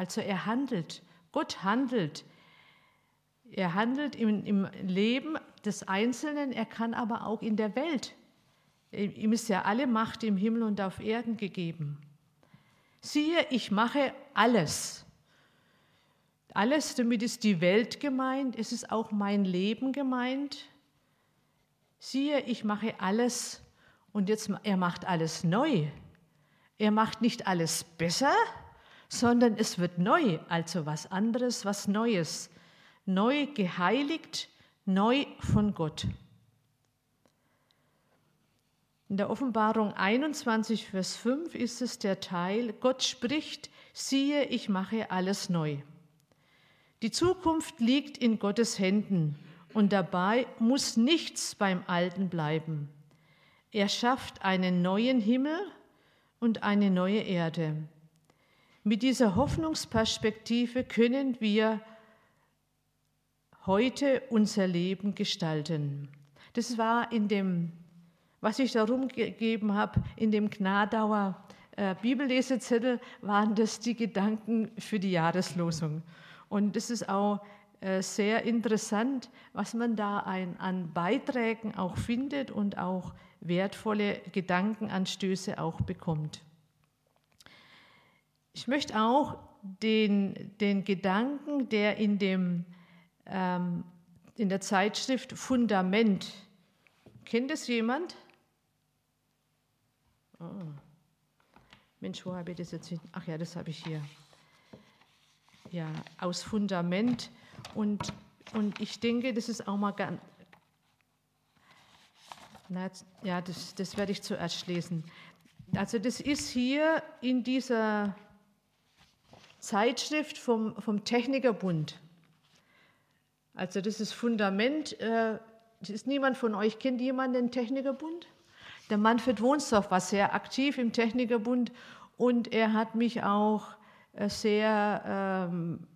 Also er handelt, Gott handelt. Er handelt im Leben des Einzelnen, er kann aber auch in der Welt. Ihm ist ja alle Macht im Himmel und auf Erden gegeben. Siehe, ich mache alles. Alles, damit ist die Welt gemeint, es ist auch mein Leben gemeint. Siehe, ich mache alles und jetzt, er macht alles neu. Er macht nicht alles besser, sondern es wird neu, also was anderes, was Neues. Neu geheiligt, neu von Gott. In der Offenbarung 21, Vers 5 ist es der Teil, Gott spricht, siehe, ich mache alles neu. Die Zukunft liegt in Gottes Händen und dabei muss nichts beim Alten bleiben. Er schafft einen neuen Himmel und eine neue Erde. Mit dieser Hoffnungsperspektive können wir heute unser Leben gestalten. Das war in dem, was ich da rumgegeben habe, in dem Gnadauer Bibellesezettel, waren das die Gedanken für die Jahreslosung. Und das ist auch sehr interessant, was man da an Beiträgen auch findet und auch wertvolle Gedankenanstöße auch bekommt. Ich möchte auch den Gedanken, der in der Zeitschrift Fundament, kennt es jemand? Oh. Mensch, wo habe ich das jetzt hin? Ach ja, das habe ich hier. Ja, aus Fundament. Und ich denke, das ist auch mal ganz. Ja, das werde ich zuerst lesen. Also, das ist hier in dieser Zeitschrift vom Technikerbund. Also, das ist Fundament. Das ist niemand von euch, kennt jemand den Technikerbund? Der Manfred Wohnsdorf war sehr aktiv im Technikerbund und er hat mich auch sehr,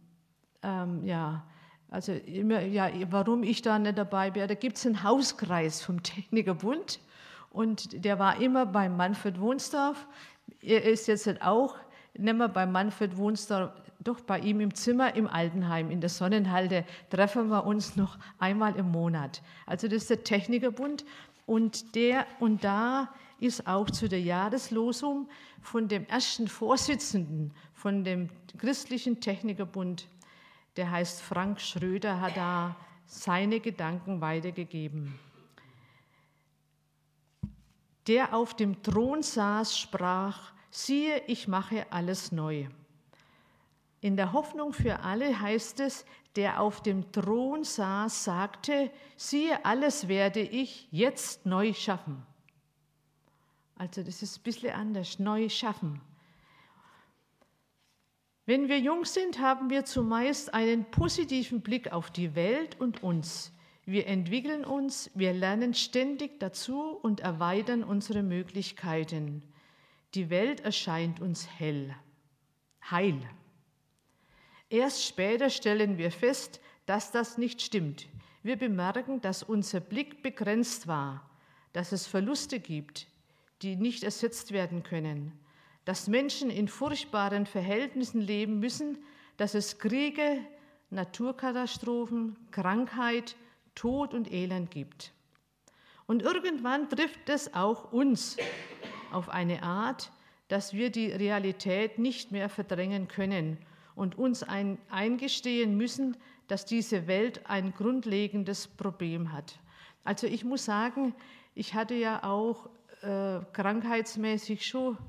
also immer, ja, warum ich da nicht dabei bin. Da gibt es einen Hauskreis vom Technikerbund und der war immer bei Manfred Wohnsdorf. Er ist jetzt halt auch nicht mehr bei Manfred Wohnsdorf, doch bei ihm im Zimmer im Altenheim, in der Sonnenhalde, treffen wir uns noch einmal im Monat. Also das ist der Technikerbund und da ist auch zu der Jahreslosung von dem ersten Vorsitzenden von dem christlichen Technikerbund, der heißt Frank Schröder, hat da seine Gedanken weitergegeben. Der auf dem Thron saß, sprach, siehe, ich mache alles neu. In der Hoffnung für alle heißt es, der auf dem Thron saß, sagte, siehe, alles werde ich jetzt neu schaffen. Also das ist ein bisschen anders, neu schaffen. Wenn wir jung sind, haben wir zumeist einen positiven Blick auf die Welt und uns. Wir entwickeln uns, wir lernen ständig dazu und erweitern unsere Möglichkeiten. Die Welt erscheint uns heil. Erst später stellen wir fest, dass das nicht stimmt. Wir bemerken, dass unser Blick begrenzt war, dass es Verluste gibt, die nicht ersetzt werden können, dass Menschen in furchtbaren Verhältnissen leben müssen, dass es Kriege, Naturkatastrophen, Krankheit, Tod und Elend gibt. Und irgendwann trifft es auch uns auf eine Art, dass wir die Realität nicht mehr verdrängen können und uns eingestehen müssen, dass diese Welt ein grundlegendes Problem hat. Also ich muss sagen, ich hatte ja auch krankheitsmäßig schon,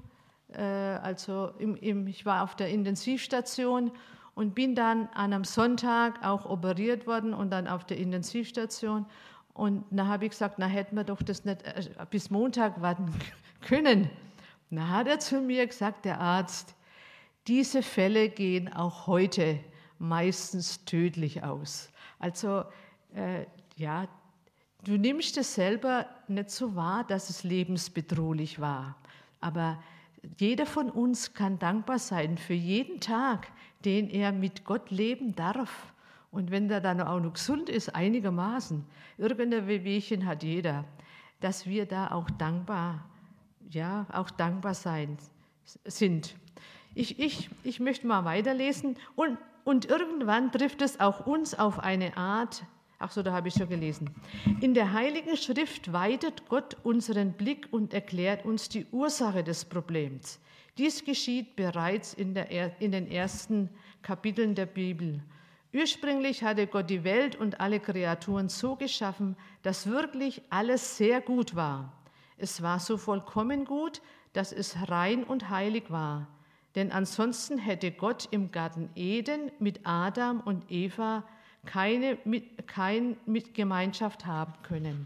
ich war auf der Intensivstation und bin dann an einem Sonntag auch operiert worden und dann auf der Intensivstation. Und da habe ich gesagt, na hätten wir doch das nicht bis Montag warten können. Na hat er zu mir gesagt, der Arzt, diese Fälle gehen auch heute meistens tödlich aus. Also du nimmst es selber nicht so wahr, dass es lebensbedrohlich war. Aber jeder von uns kann dankbar sein für jeden Tag, den er mit Gott leben darf. Und wenn der dann auch noch gesund ist, einigermaßen, irgendein Wehwehchen hat jeder, dass wir da auch dankbar sind. Ich möchte mal weiterlesen. Und irgendwann trifft es auch uns auf eine Art, ach so, da habe ich schon gelesen. In der Heiligen Schrift weitet Gott unseren Blick und erklärt uns die Ursache des Problems. Dies geschieht bereits in den ersten Kapiteln der Bibel. Ursprünglich hatte Gott die Welt und alle Kreaturen so geschaffen, dass wirklich alles sehr gut war. Es war so vollkommen gut, dass es rein und heilig war. Denn ansonsten hätte Gott im Garten Eden mit Adam und Eva keine Gemeinschaft haben können.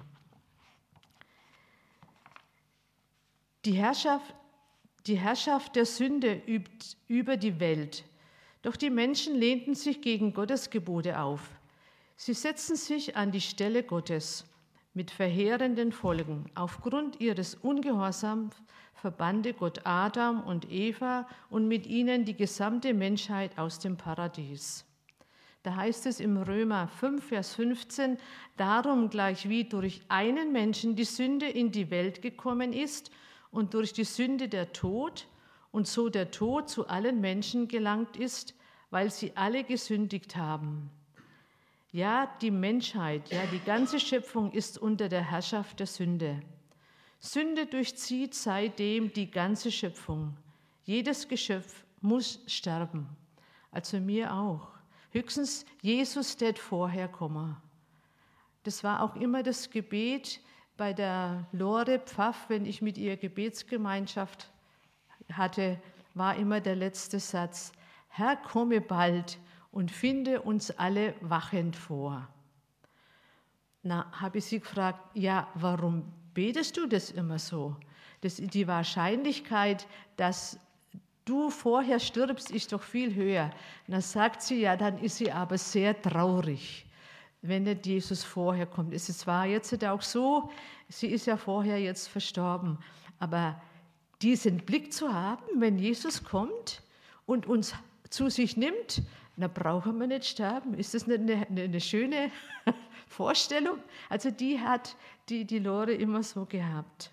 Die Herrschaft der Sünde übt über die Welt. Doch die Menschen lehnten sich gegen Gottes Gebote auf. Sie setzten sich an die Stelle Gottes mit verheerenden Folgen. Aufgrund ihres Ungehorsams verbannte Gott Adam und Eva und mit ihnen die gesamte Menschheit aus dem Paradies. Da heißt es im Römer 5, Vers 15, darum gleichwie durch einen Menschen die Sünde in die Welt gekommen ist und durch die Sünde der Tod und so der Tod zu allen Menschen gelangt ist, weil sie alle gesündigt haben. Ja, die Menschheit, ja, die ganze Schöpfung ist unter der Herrschaft der Sünde. Sünde durchzieht seitdem die ganze Schöpfung. Jedes Geschöpf muss sterben, also mir auch. Höchstens Jesus, der vorher komme. Das war auch immer das Gebet bei der Lore Pfaff, wenn ich mit ihr Gebetsgemeinschaft hatte, war immer der letzte Satz: Herr, komme bald und finde uns alle wachend vor. Na, habe ich sie gefragt, ja, warum betest du das immer so? Die Wahrscheinlichkeit, dass du vorher stirbst, ist doch viel höher. Und dann sagt sie, ja, dann ist sie aber sehr traurig, wenn nicht Jesus vorher kommt. Es war jetzt auch so, sie ist ja vorher jetzt verstorben, aber diesen Blick zu haben, wenn Jesus kommt und uns zu sich nimmt, dann brauchen wir nicht sterben. Ist das nicht eine schöne Vorstellung? Also die hat die Lore immer so gehabt.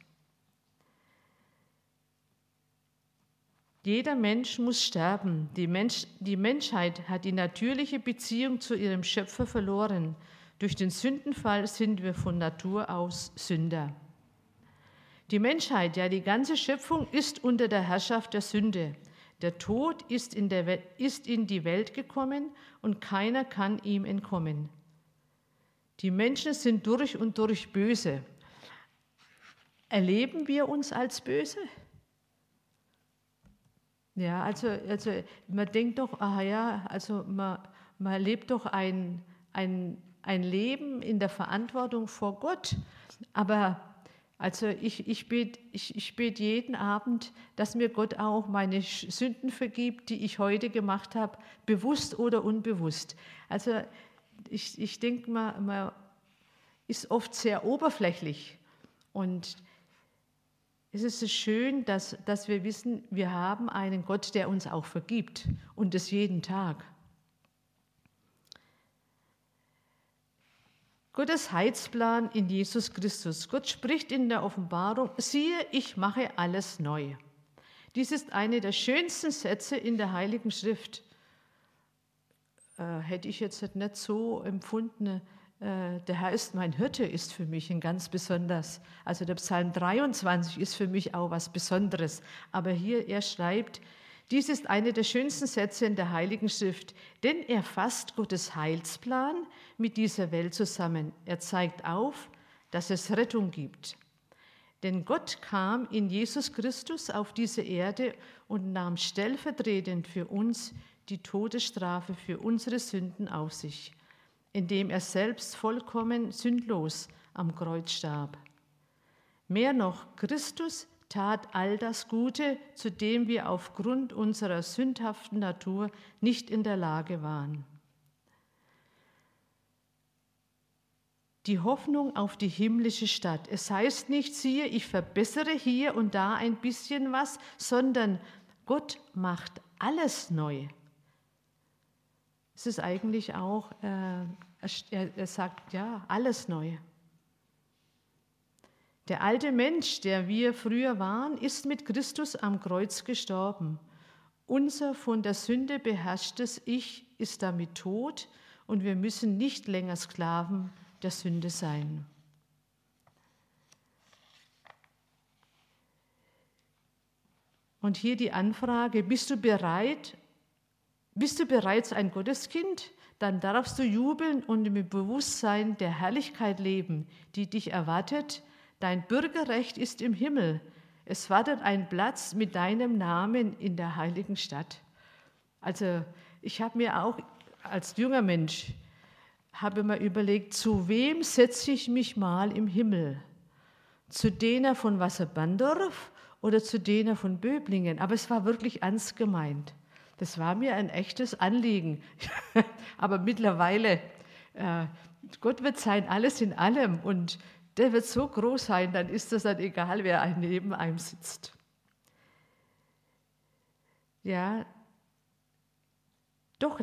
Jeder Mensch muss sterben. Die Menschheit hat die natürliche Beziehung zu ihrem Schöpfer verloren. Durch den Sündenfall sind wir von Natur aus Sünder. Die Menschheit, ja die ganze Schöpfung, ist unter der Herrschaft der Sünde. Der Tod ist in die Welt gekommen und keiner kann ihm entkommen. Die Menschen sind durch und durch böse. Erleben wir uns als böse? Ja, also man denkt doch, man lebt doch ein Leben in der Verantwortung vor Gott. Aber also ich bete jeden Abend, dass mir Gott auch meine Sünden vergibt, die ich heute gemacht habe, bewusst oder unbewusst. Also ich denke, man ist oft sehr oberflächlich. Und es ist so schön, dass wir wissen, wir haben einen Gott, der uns auch vergibt und das jeden Tag. Gottes Heilsplan in Jesus Christus. Gott spricht in der Offenbarung, siehe, ich mache alles neu. Dies ist eine der schönsten Sätze in der Heiligen Schrift. Hätte ich jetzt nicht so empfunden, der Herr ist mein Hirte, ist für mich ein ganz besonders. Also der Psalm 23 ist für mich auch was Besonderes. Aber hier, er schreibt, dies ist eine der schönsten Sätze in der Heiligen Schrift, denn er fasst Gottes Heilsplan mit dieser Welt zusammen. Er zeigt auf, dass es Rettung gibt. Denn Gott kam in Jesus Christus auf diese Erde und nahm stellvertretend für uns die Todesstrafe für unsere Sünden auf sich, indem er selbst vollkommen sündlos am Kreuz starb. Mehr noch, Christus tat all das Gute, zu dem wir aufgrund unserer sündhaften Natur nicht in der Lage waren. Die Hoffnung auf die himmlische Stadt. Es heißt nicht, siehe, ich verbessere hier und da ein bisschen was, sondern Gott macht alles neu. Es ist eigentlich auch, er sagt, ja, alles neu. Der alte Mensch, der wir früher waren, ist mit Christus am Kreuz gestorben. unser von der Sünde beherrschtes Ich ist damit tot und wir müssen nicht länger Sklaven der Sünde sein. Und hier die Anfrage, bist du bereits ein Gotteskind? Dann darfst du jubeln und im Bewusstsein der Herrlichkeit leben, die dich erwartet. Dein Bürgerrecht ist im Himmel. Es wartet ein Platz mit deinem Namen in der heiligen Stadt. Also ich habe mir auch als junger Mensch mal überlegt, zu wem setze ich mich mal im Himmel? Zu denen von Wasserbandorf oder zu denen von Böblingen? Aber es war wirklich ernst gemeint. Das war mir ein echtes Anliegen. Aber mittlerweile, Gott wird sein, alles in allem. Und der wird so groß sein, dann ist es dann egal, wer neben einem sitzt. Ja, doch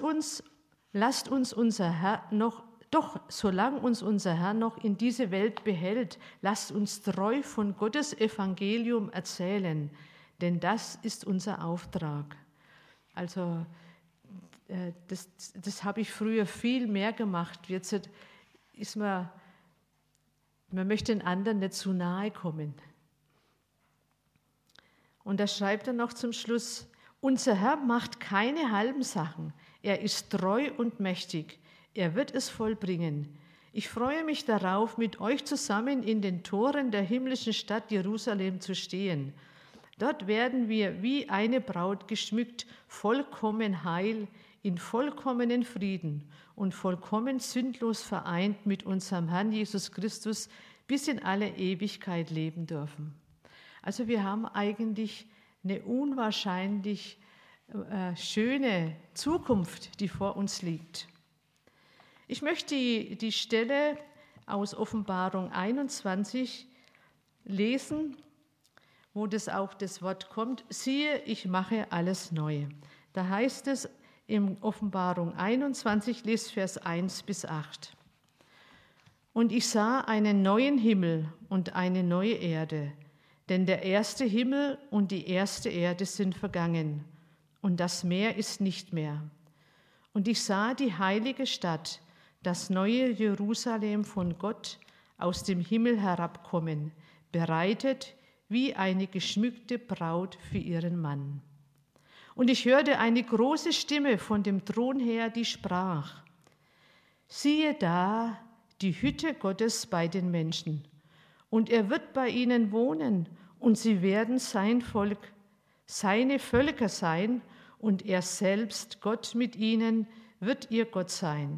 solange uns unser Herr noch in diese Welt behält, lasst uns treu von Gottes Evangelium erzählen, denn das ist unser Auftrag. Also das habe ich früher viel mehr gemacht. Jetzt ist man möchte den anderen nicht zu nahe kommen. Und da schreibt er noch zum Schluss, unser Herr macht keine halben Sachen. Er ist treu und mächtig. Er wird es vollbringen. Ich freue mich darauf, mit euch zusammen in den Toren der himmlischen Stadt Jerusalem zu stehen. Dort werden wir wie eine Braut geschmückt, vollkommen heil, in vollkommenen Frieden und vollkommen sündlos vereint mit unserem Herrn Jesus Christus bis in alle Ewigkeit leben dürfen. Also wir haben eigentlich eine unwahrscheinlich schöne Zukunft, die vor uns liegt. Ich möchte die Stelle aus Offenbarung 21 lesen, wo das Wort kommt, siehe, ich mache alles neu. Da heißt es in Offenbarung 21, lest Vers 1 bis 8. Und ich sah einen neuen Himmel und eine neue Erde, denn der erste Himmel und die erste Erde sind vergangen, und das Meer ist nicht mehr. Und ich sah die heilige Stadt, das neue Jerusalem von Gott aus dem Himmel herabkommen, bereitet wie eine geschmückte Braut für ihren Mann. Und ich hörte eine große Stimme von dem Thron her, die sprach, siehe da die Hütte Gottes bei den Menschen, und er wird bei ihnen wohnen, und sie werden sein Volk, seine Völker sein, und er selbst, Gott mit ihnen, wird ihr Gott sein.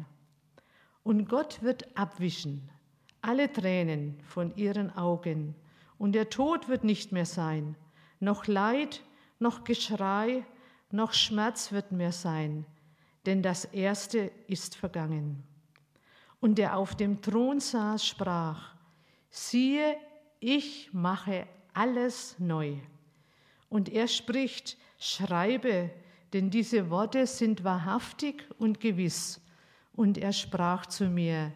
Und Gott wird abwischen alle Tränen von ihren Augen, und der Tod wird nicht mehr sein, noch Leid, noch Geschrei, noch Schmerz wird mehr sein, denn das Erste ist vergangen. Und der auf dem Thron saß, sprach, siehe, ich mache alles neu. Und er spricht, schreibe, denn diese Worte sind wahrhaftig und gewiss. Und er sprach zu mir,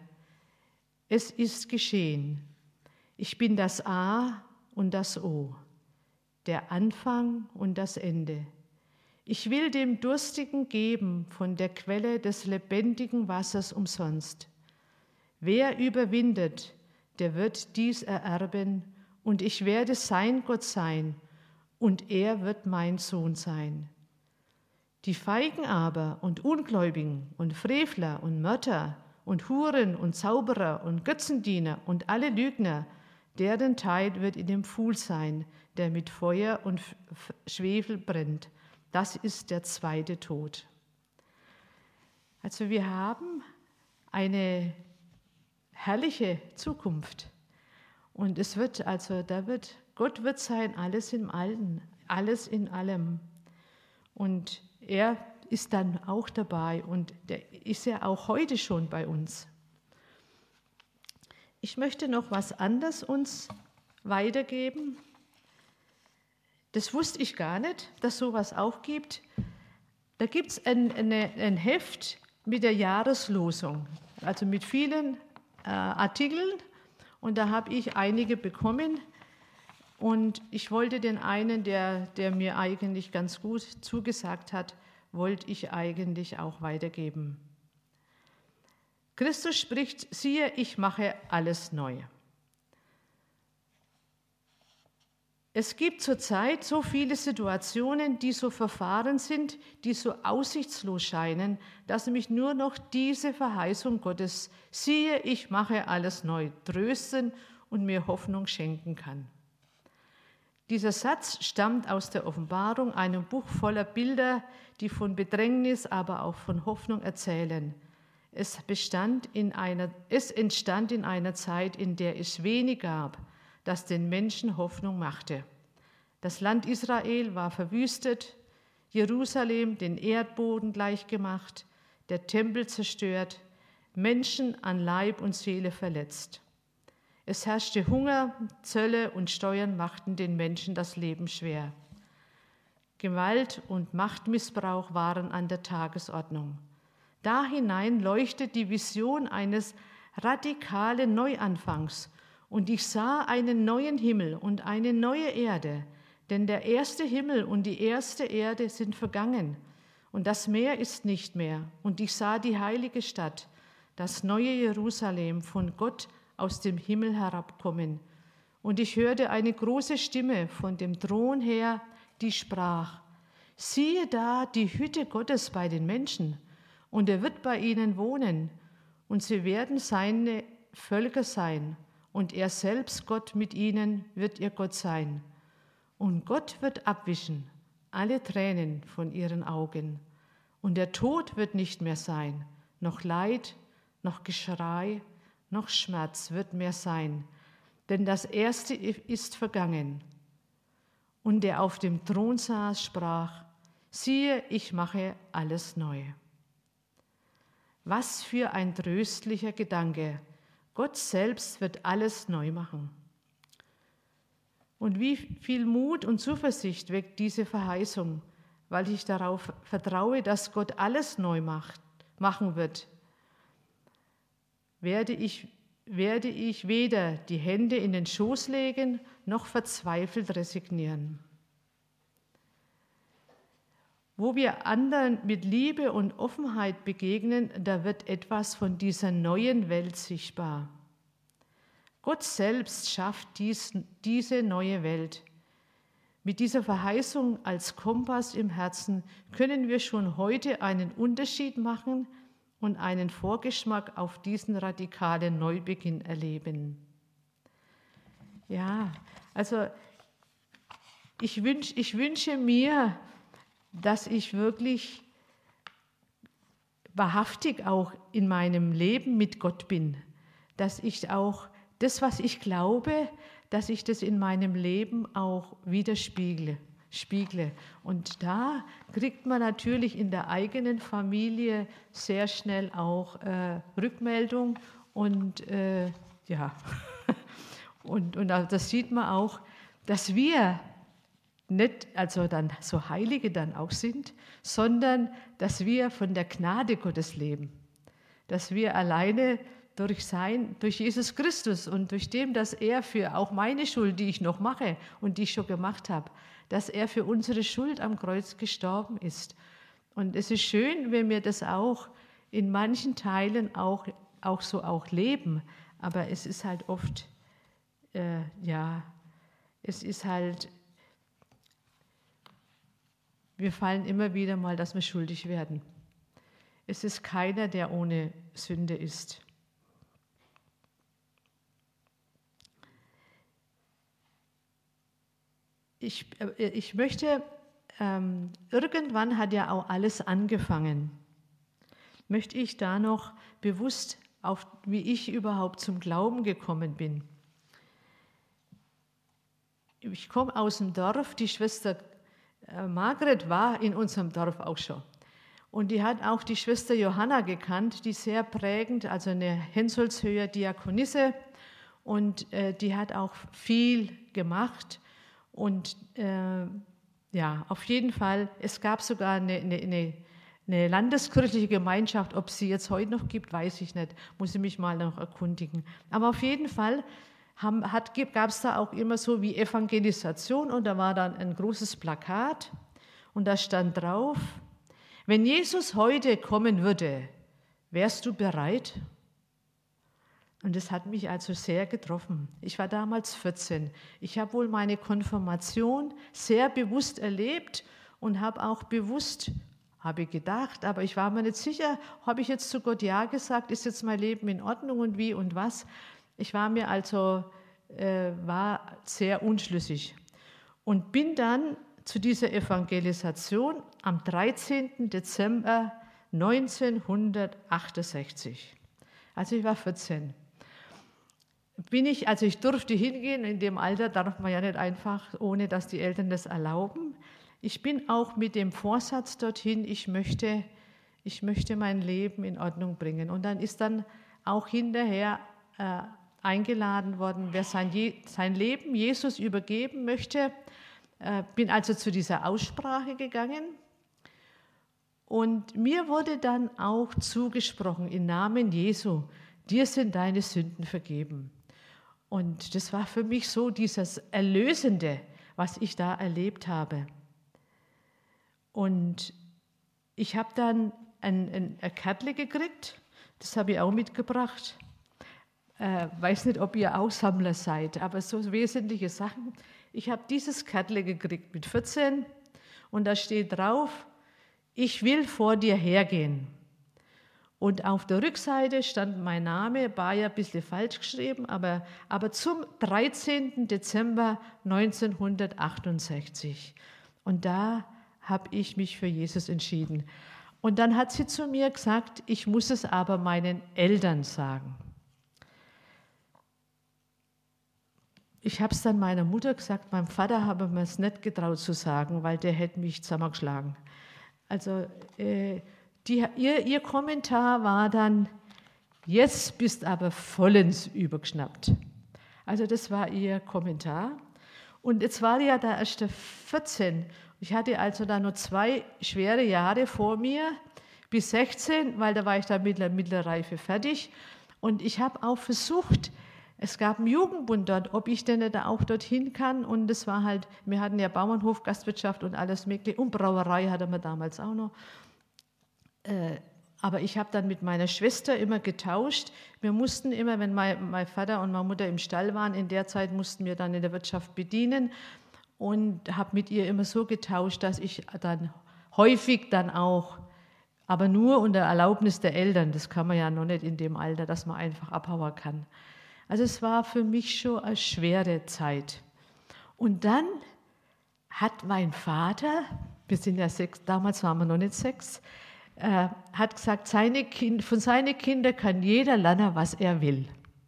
es ist geschehen. Ich bin das A und das O, der Anfang und das Ende. Ich will dem Durstigen geben von der Quelle des lebendigen Wassers umsonst. Wer überwindet, der wird dies ererben, und ich werde sein Gott sein, und er wird mein Sohn sein. Die Feigen aber und Ungläubigen und Frevler und Mörder und Huren und Zauberer und Götzendiener und alle Lügner, deren Teil wird in dem Pfuhl sein, der mit Feuer und Schwefel brennt. Das ist der zweite Tod. Also wir haben eine herrliche Zukunft. Und Gott wird sein, alles in allem, alles in allem. Und er ist dann auch dabei und der ist ja auch heute schon bei uns. Ich möchte noch was anderes uns weitergeben. Das wusste ich gar nicht, dass sowas auch gibt. Da gibt es ein Heft mit der Jahreslosung, also mit vielen Artikeln. Und da habe ich einige bekommen. Und ich wollte den einen, der mir eigentlich ganz gut zugesagt hat, wollte ich eigentlich auch weitergeben. Christus spricht, siehe, ich mache alles neu. Es gibt zurzeit so viele Situationen, die so verfahren sind, die so aussichtslos scheinen, dass mich nur noch diese Verheißung Gottes, siehe, ich mache alles neu, trösten und mir Hoffnung schenken kann. Dieser Satz stammt aus der Offenbarung, einem Buch voller Bilder, die von Bedrängnis, aber auch von Hoffnung erzählen. Es entstand in einer Zeit, in der es wenig gab, das den Menschen Hoffnung machte. Das Land Israel war verwüstet, Jerusalem den Erdboden gleichgemacht, der Tempel zerstört, Menschen an Leib und Seele verletzt. Es herrschte Hunger, Zölle und Steuern machten den Menschen das Leben schwer. Gewalt und Machtmissbrauch waren an der Tagesordnung. Da hinein leuchtet die Vision eines radikalen Neuanfangs, und ich sah einen neuen Himmel und eine neue Erde, denn der erste Himmel und die erste Erde sind vergangen, und das Meer ist nicht mehr. Und ich sah die heilige Stadt, das neue Jerusalem, von Gott aus dem Himmel herabkommen. Und ich hörte eine große Stimme von dem Thron her, die sprach, siehe da die Hütte Gottes bei den Menschen, und er wird bei ihnen wohnen, und sie werden seine Völker sein, und er selbst, Gott mit ihnen, wird ihr Gott sein. Und Gott wird abwischen alle Tränen von ihren Augen. Und der Tod wird nicht mehr sein, noch Leid, noch Geschrei, noch Schmerz wird mehr sein, denn das Erste ist vergangen. Und der auf dem Thron saß, sprach, siehe, ich mache alles neu. Was für ein tröstlicher Gedanke. Gott selbst wird alles neu machen. Und wie viel Mut und Zuversicht weckt diese Verheißung, weil ich darauf vertraue, dass Gott alles neu machen wird. Werde ich weder die Hände in den Schoß legen, noch verzweifelt resignieren. Wo wir anderen mit Liebe und Offenheit begegnen, da wird etwas von dieser neuen Welt sichtbar. Gott selbst schafft diese neue Welt. Mit dieser Verheißung als Kompass im Herzen können wir schon heute einen Unterschied machen und einen Vorgeschmack auf diesen radikalen Neubeginn erleben. Ja, also ich wünsche mir, dass ich wirklich wahrhaftig auch in meinem Leben mit Gott bin, dass ich auch das, was ich glaube, dass ich das in meinem Leben auch widerspiegle. Und da kriegt man natürlich in der eigenen Familie sehr schnell auch Rückmeldung und ja, und das sieht man auch, dass wir nicht also dann so Heilige dann auch sind, sondern dass wir von der Gnade Gottes leben, dass wir alleine durch Jesus Christus und durch dem, dass er für auch meine Schuld, die ich noch mache und die ich schon gemacht habe, dass er für unsere Schuld am Kreuz gestorben ist. Und es ist schön, wenn wir das auch in manchen Teilen auch leben, aber es ist halt oft, es ist halt, wir fallen immer wieder mal, dass wir schuldig werden. Es ist keiner, der ohne Sünde ist. Ich möchte, irgendwann hat ja auch alles angefangen. Möchte ich da noch bewusst auf, wie ich überhaupt zum Glauben gekommen bin. Ich komme aus dem Dorf, die Schwester Margret war in unserem Dorf auch schon. Und die hat auch die Schwester Johanna gekannt, die sehr prägend, also eine Hensolzhöher Diakonisse, und die hat auch viel gemacht. Und ja, auf jeden Fall, es gab sogar eine landeskirchliche Gemeinschaft, ob es sie jetzt heute noch gibt, weiß ich nicht, muss ich mich mal noch erkundigen. Aber auf jeden Fall gab es da auch immer so wie Evangelisation und da war dann ein großes Plakat und da stand drauf, wenn Jesus heute kommen würde, wärst du bereit? Und das hat mich also sehr getroffen. Ich war damals 14. Ich habe wohl meine Konfirmation sehr bewusst erlebt und habe auch bewusst, habe ich gedacht, aber ich war mir nicht sicher, habe ich jetzt zu Gott Ja gesagt, ist jetzt mein Leben in Ordnung und wie und was. Ich war mir also war sehr unschlüssig und bin dann zu dieser Evangelisation am 13. Dezember 1968. Also ich war 14. Ich durfte hingehen, in dem Alter darf man ja nicht einfach, ohne dass die Eltern das erlauben. Ich bin auch mit dem Vorsatz dorthin, ich möchte mein Leben in Ordnung bringen. Und dann ist dann auch hinterher eingeladen worden, wer sein Leben Jesus übergeben möchte. Bin also zu dieser Aussprache gegangen. Und mir wurde dann auch zugesprochen, im Namen Jesu, dir sind deine Sünden vergeben. Und das war für mich so dieses Erlösende, was ich da erlebt habe. Und ich habe dann ein Kärtchen gekriegt, das habe ich auch mitgebracht. Weiß nicht, ob ihr auch Sammler seid, aber so wesentliche Sachen. Ich habe dieses Kärtchen gekriegt mit 14 und da steht drauf, ich will vor dir hergehen. Und auf der Rückseite stand mein Name, war ja ein bisschen falsch geschrieben, aber zum 13. Dezember 1968. Und da habe ich mich für Jesus entschieden. Und dann hat sie zu mir gesagt, ich muss es aber meinen Eltern sagen. Ich habe es dann meiner Mutter gesagt, meinem Vater habe mir es nicht getraut zu sagen, weil der hätte mich zusammengeschlagen. Also ihr Kommentar war dann, jetzt bist aber vollends übergeschnappt. Also das war ihr Kommentar. Und jetzt war ja da erst 14. Ich hatte also da nur 2 schwere Jahre vor mir, bis 16, weil da war ich da mit der Mittelreife fertig. Und ich habe auch versucht, es gab einen Jugendbund dort, ob ich denn da auch dorthin kann. Und das war halt, wir hatten ja Bauernhof, Gastwirtschaft und alles Mögliche. Und Brauerei hatten wir damals auch noch. Aber ich habe dann mit meiner Schwester immer getauscht. Wir mussten immer, wenn mein Vater und meine Mutter im Stall waren, in der Zeit mussten wir dann in der Wirtschaft bedienen. Und habe mit ihr immer so getauscht, dass ich dann häufig dann auch, aber nur unter Erlaubnis der Eltern, das kann man ja noch nicht in dem Alter, dass man einfach abhauen kann. Also es war für mich schon eine schwere Zeit. Und dann hat mein Vater, wir sind ja 6, damals waren wir noch nicht 6, hat gesagt, von seinen Kindern kann jeder lernen, was er will.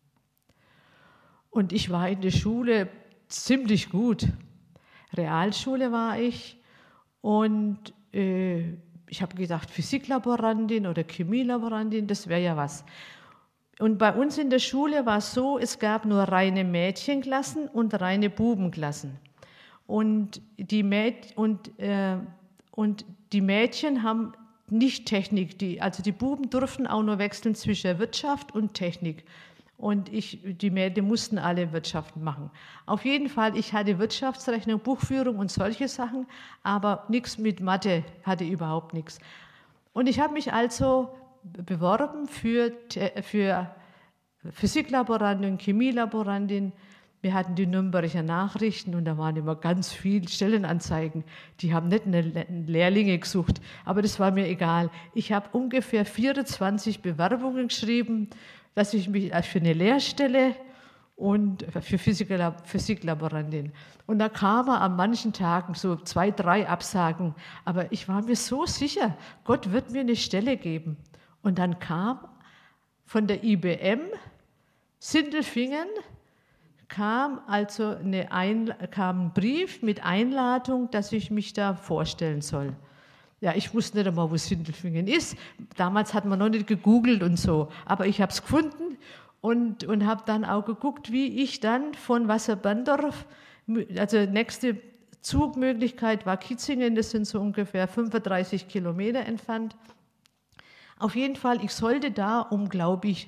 Und ich war in der Schule ziemlich gut. Realschule war ich und ich habe gedacht, Physiklaborantin oder Chemielaborantin, das wäre ja was. Und bei uns in der Schule war es so, es gab nur reine Mädchenklassen und reine Bubenklassen. Und die Mädchen haben nicht Technik, also die Buben durften auch nur wechseln zwischen Wirtschaft und Technik. Und die Mädchen mussten alle Wirtschaft machen. Auf jeden Fall, ich hatte Wirtschaftsrechnung, Buchführung und solche Sachen, aber nichts mit Mathe, hatte überhaupt nichts. Und ich habe mich also beworben für Physiklaborantin, Chemielaborantin. Wir hatten die Nürnberger Nachrichten und da waren immer ganz viele Stellenanzeigen. Die haben nicht Lehrlinge gesucht, aber das war mir egal. Ich habe ungefähr 24 Bewerbungen geschrieben, dass ich mich für eine Lehrstelle und für Physiklaborantin. Und da kamen an manchen Tagen so 2, 3 Absagen, aber ich war mir so sicher, Gott wird mir eine Stelle geben. Und dann kam von der IBM Sindelfingen kam ein Brief mit Einladung, dass ich mich da vorstellen soll. Ja, ich wusste nicht einmal, wo Sindelfingen ist. Damals hat man noch nicht gegoogelt und so. Aber ich habe es gefunden und habe dann auch geguckt, wie ich dann von Wasserberndorf, also nächste Zugmöglichkeit war Kitzingen, das sind so ungefähr 35 Kilometer entfernt. Auf jeden Fall, ich sollte da um, glaube ich,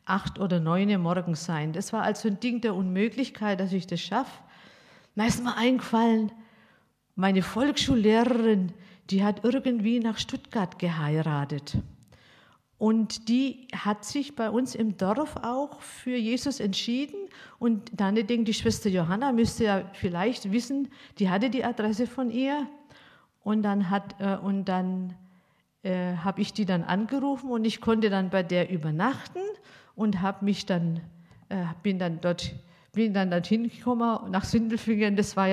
8 oder 9 Uhr morgens sein. Das war also ein Ding der Unmöglichkeit, dass ich das schaffe. Da ist mir eingefallen, meine Volksschullehrerin, die hat irgendwie nach Stuttgart geheiratet. Und die hat sich bei uns im Dorf auch für Jesus entschieden. Und dann denke die Schwester Johanna müsste ja vielleicht wissen, die hatte die Adresse von ihr. Und dann habe ich die dann angerufen und ich konnte dann bei der übernachten und bin dann dorthin gekommen nach Sindelfingen.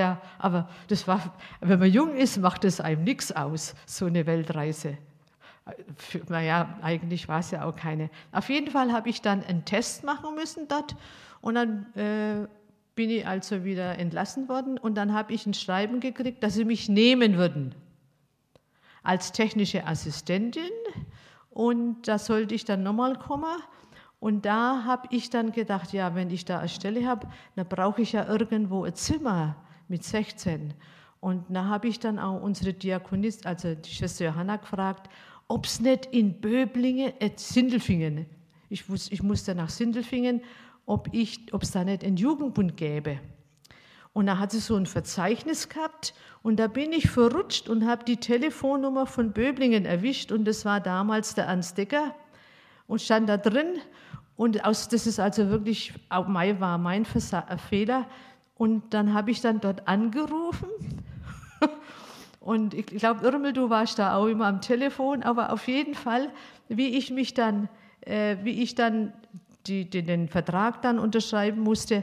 Wenn man jung ist, macht es einem nichts aus, so eine Weltreise. Naja, eigentlich war es ja auch keine. Auf jeden Fall habe ich dann einen Test machen müssen dort und dann bin ich also wieder entlassen worden und dann habe ich ein Schreiben gekriegt, dass sie mich nehmen würden als technische Assistentin und da sollte ich dann nochmal kommen und da habe ich dann gedacht, ja, wenn ich da eine Stelle habe, dann brauche ich ja irgendwo ein Zimmer mit 16 und da habe ich dann auch unsere Diakonistin, also die Schwester Johanna, gefragt, ob es nicht in Böblingen, Sindelfingen, ich musste nach Sindelfingen, ob es da nicht einen Jugendbund gäbe. Und da hat sie so ein Verzeichnis gehabt und da bin ich verrutscht und habe die Telefonnummer von Böblingen erwischt und das war damals der Ernst Decker und stand da drin und das ist also wirklich, war mein Fehler und dann habe ich dann dort angerufen. Und ich glaube, Irmel, du warst da auch immer am Telefon, aber auf jeden Fall, wie ich dann den Vertrag dann unterschreiben musste,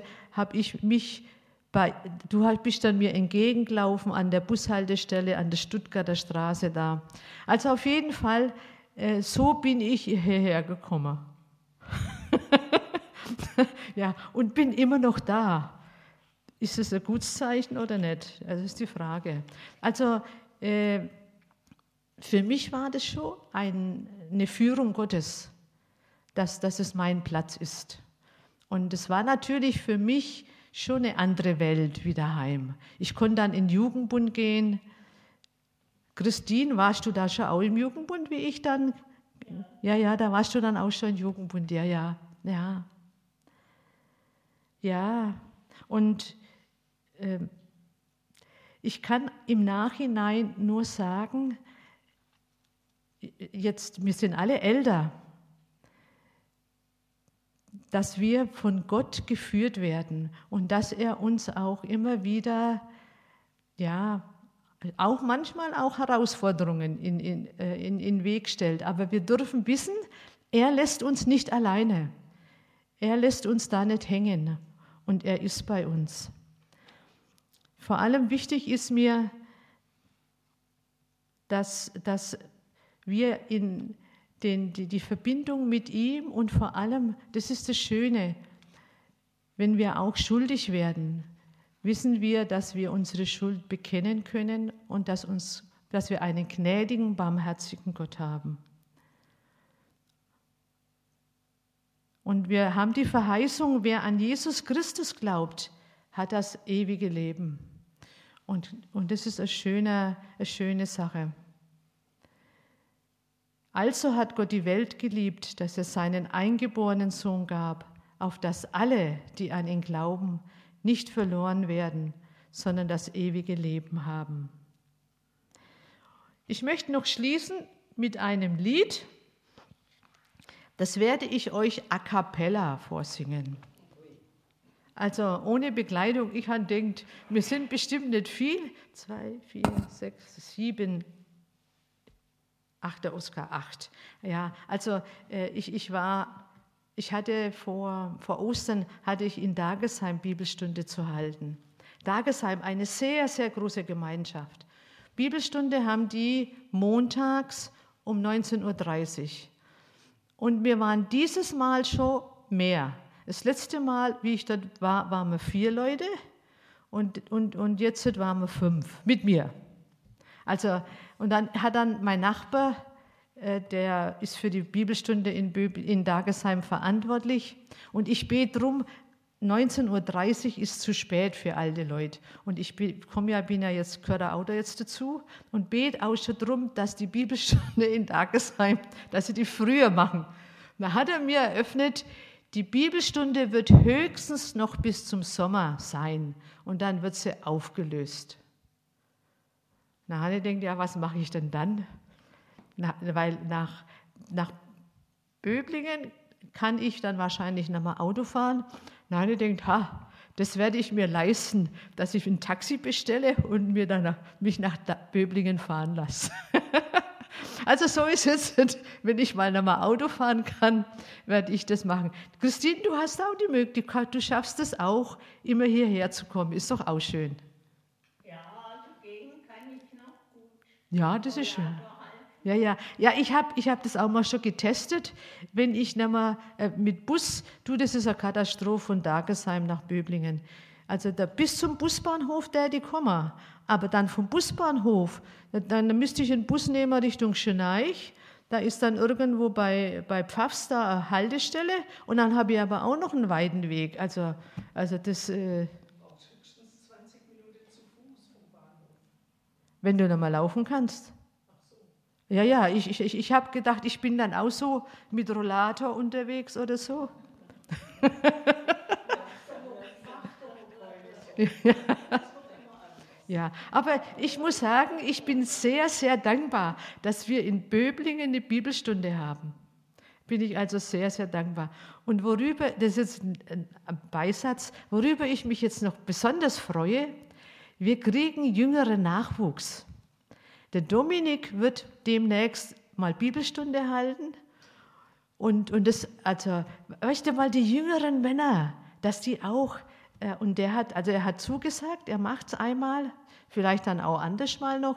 du bist dann mir entgegengelaufen an der Bushaltestelle an der Stuttgarter Straße da. Also auf jeden Fall, so bin ich hierher gekommen. Ja, und bin immer noch da. Ist es ein gutes Zeichen oder nicht? Das ist die Frage. Also für mich war das schon eine Führung Gottes, dass es mein Platz ist. Und es war natürlich für mich schon eine andere Welt wie daheim. Ich konnte dann in den Jugendbund gehen. Christine, warst du da schon auch im Jugendbund, wie ich dann? Ja, da warst du dann auch schon im Jugendbund, ja. Ja, und ich kann im Nachhinein nur sagen, wir sind alle älter, dass wir von Gott geführt werden und dass er uns auch immer wieder, auch manchmal auch Herausforderungen in den Weg stellt. Aber wir dürfen wissen, er lässt uns nicht alleine. Er lässt uns da nicht hängen und er ist bei uns. Vor allem wichtig ist mir, dass wir die Verbindung mit ihm und vor allem, das ist das Schöne, wenn wir auch schuldig werden, wissen wir, dass wir unsere Schuld bekennen können und dass wir einen gnädigen, barmherzigen Gott haben. Und wir haben die Verheißung, wer an Jesus Christus glaubt, hat das ewige Leben. Und das ist eine schöne Sache. Also hat Gott die Welt geliebt, dass er seinen eingeborenen Sohn gab, auf dass alle, die an ihn glauben, nicht verloren werden, sondern das ewige Leben haben. Ich möchte noch schließen mit einem Lied. Das werde ich euch a cappella vorsingen. Also ohne Begleitung. Ich habe gedacht, wir sind bestimmt nicht viel. 2, 4, 6, 7, 8, der Oskar, 8. Ja, also ich hatte vor Ostern in Dagesheim Bibelstunde zu halten. Dagesheim, eine sehr, sehr große Gemeinschaft. Bibelstunde haben die montags um 19:30 Uhr. Und wir waren dieses Mal schon mehr. Das letzte Mal, wie ich dort war, waren wir 4 Leute und jetzt waren wir 5 mit mir. Also, und dann hat mein Nachbar, der ist für die Bibelstunde in Dagesheim verantwortlich und ich bete drum, 19:30 Uhr ist zu spät für alte Leute. Und ich gehöre auch da jetzt dazu und bete auch schon drum, dass die Bibelstunde in Dagesheim, dass sie die früher machen. Da hat er mir eröffnet, Die Bibelstunde wird höchstens noch bis zum Sommer sein und dann wird sie aufgelöst. Na, Hanne denkt, ja, was mache ich denn dann? Weil nach Böblingen kann ich dann wahrscheinlich nochmal Auto fahren. Na, Hanne denkt, das werde ich mir leisten, dass ich ein Taxi bestelle und mich nach Böblingen fahren lasse. Also so ist es jetzt, wenn ich mal nochmal Auto fahren kann, werde ich das machen. Christine, du hast auch die Möglichkeit, du schaffst es auch, immer hierher zu kommen. Ist doch auch schön. Ja, also gehen kann ich noch gut. Ja, das ist schön. Ja, ich hab das auch mal schon getestet. Wenn ich nochmal mit Bus, das ist eine Katastrophe von Dagesheim nach Böblingen. Also bis zum Busbahnhof die kommen. Aber dann vom Busbahnhof, dann müsste ich einen Bus nehmen Richtung Schöneich. Da ist dann irgendwo bei Pfaffs da eine Haltestelle. Und dann habe ich aber auch noch einen weiten Weg. Also das... höchstens 20 Minuten zu Fuß vom Bahnhof. Wenn du nochmal laufen kannst. Ja, ich habe gedacht, ich bin dann auch so mit Rollator unterwegs oder so. Ja, aber ich muss sagen, ich bin sehr, sehr dankbar, dass wir in Böblingen eine Bibelstunde haben. Bin ich also sehr, sehr dankbar. Und das ist jetzt ein Beisatz, worüber ich mich jetzt noch besonders freue, wir kriegen jüngeren Nachwuchs. Der Dominik wird demnächst mal Bibelstunde halten. Und das, also, weißt du mal, die jüngeren Männer, dass die auch, und er hat zugesagt, er macht es einmal, vielleicht dann auch anders mal noch.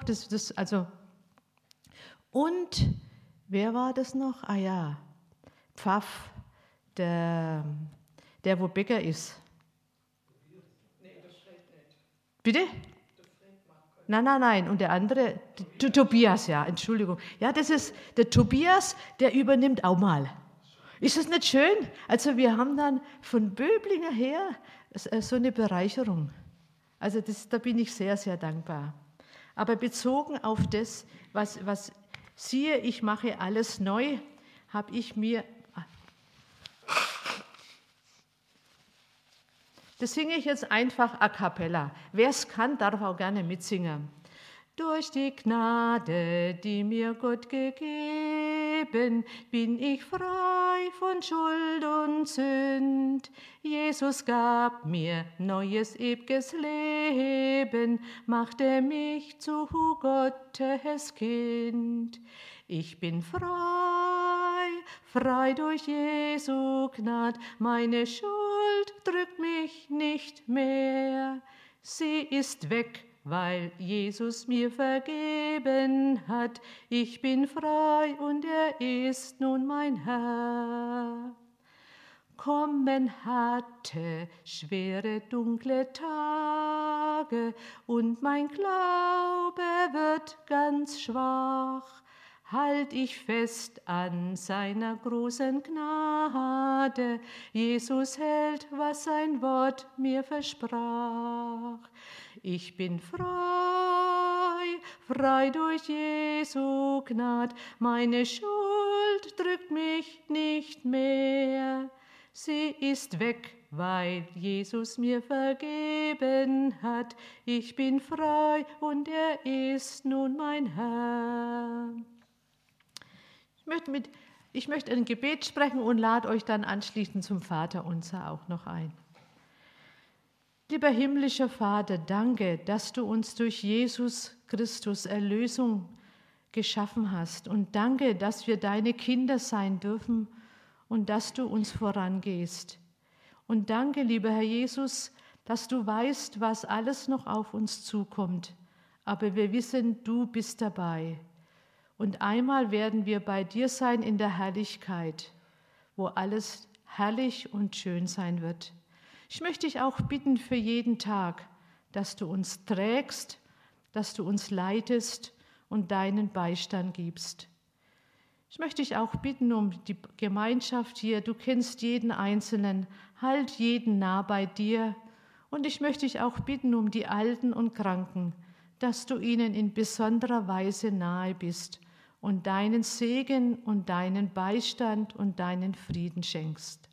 Und wer war das noch? Ah ja, Pfaff, der wo Bäcker ist. Nee, das fällt nicht. Bitte? Nein. Und der andere, Tobias, ja, Entschuldigung. Ja, das ist der Tobias, der übernimmt auch mal. Ist das nicht schön? Also wir haben dann von Böblinger her so eine Bereicherung. Also da bin ich sehr, sehr dankbar. Aber bezogen auf das, was siehe, ich mache alles neu, habe ich mir... Das singe ich jetzt einfach a cappella. Wer es kann, darf auch gerne mitsingen. Durch die Gnade, die mir Gott gegeben, bin ich frei von Schuld und Sünd. Jesus gab mir neues ewiges Leben, machte mich zu Gottes Kind. Ich bin frei durch Jesu Gnad, meine Schuld drückt mich nicht mehr. Sie ist weg, weil Jesus mir vergeben hat. Ich bin frei und er ist nun mein Herr. Kommen hatte schwere, dunkle Tage und mein Glaube wird ganz schwach. Halt ich fest an seiner großen Gnade. Jesus hält, was sein Wort mir versprach. Ich bin frei durch Jesu Gnad. Meine Schuld drückt mich nicht mehr. Sie ist weg, weil Jesus mir vergeben hat. Ich bin frei und er ist nun mein Herr. Ich möchte ein Gebet sprechen und lade euch dann anschließend zum Vaterunser auch noch ein. Lieber himmlischer Vater, danke, dass du uns durch Jesus Christus Erlösung geschaffen hast. Und danke, dass wir deine Kinder sein dürfen und dass du uns vorangehst. Und danke, lieber Herr Jesus, dass du weißt, was alles noch auf uns zukommt. Aber wir wissen, du bist dabei. Und einmal werden wir bei dir sein in der Herrlichkeit, wo alles herrlich und schön sein wird. Ich möchte dich auch bitten für jeden Tag, dass du uns trägst, dass du uns leitest und deinen Beistand gibst. Ich möchte dich auch bitten um die Gemeinschaft hier. Du kennst jeden Einzelnen, halt jeden nah bei dir. Und ich möchte dich auch bitten um die Alten und Kranken, dass du ihnen in besonderer Weise nahe bist und deinen Segen und deinen Beistand und deinen Frieden schenkst.